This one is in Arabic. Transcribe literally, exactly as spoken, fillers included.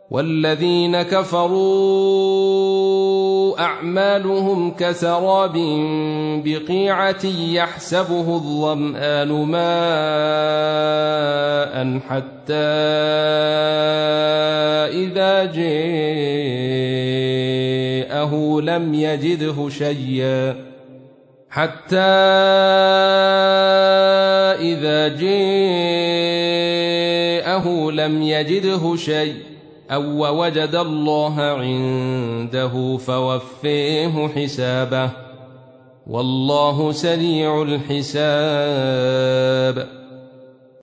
والذين كفروا أعمالهم كسراب بقيعة يحسبه الظمآن ماء حتى إذا جاءه لم يجده شيئا حتى إذا جاءه لم يجده شيئا أو وجد الله عنده فوفيه حسابه والله سريع الحساب.